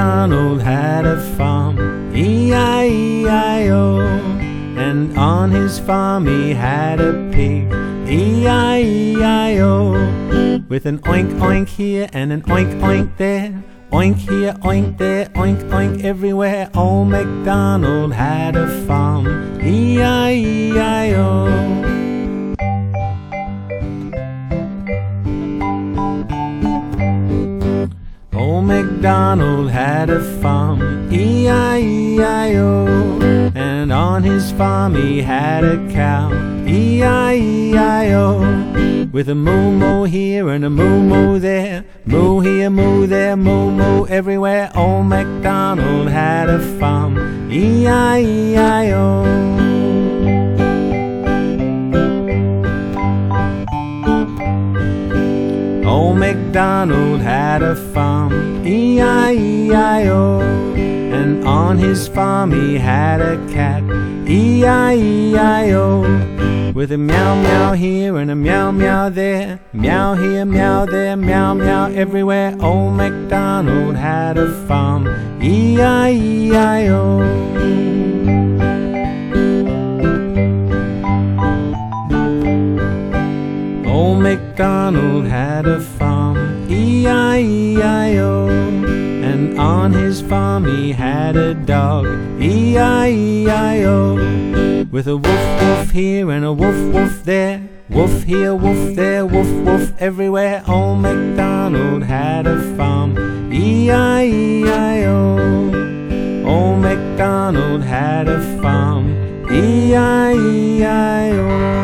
MacDonald had a farm, E-I-E-I-O. And on his farm he had a pig, E-I-E-I-O. With an oink oink here and an oink oink there, oink here, oink there, oink oink everywhere. Old MacDonald had a farm, E-I-E-I-O. Old MacDonald had a farm, E-I-E-I-O. And on his farm he had a cow, E-I-E-I-O. With a moo-moo here and a moo-moo there, moo here, moo there, moo-moo everywhere. Old MacDonald had a farm, E-I-E-I-O. Old MacDonald had a farm, E-I-E-I-O. And on his farm he had a cat, E-I-E-I-O. With a meow meow here and a meow meow there, meow here, meow there, meow meow everywhere. Old MacDonald had a farm, E-I-E-I-O. Old MacDonald had a farm, E-I-E-I-O. And on his farm he had a dog, E-I-E-I-O. With a woof woof here and a woof woof there, woof here, woof there, woof woof everywhere. Old MacDonald had a farm, E-I-E-I-O. Old MacDonald had a farm, E-I-E-I-O.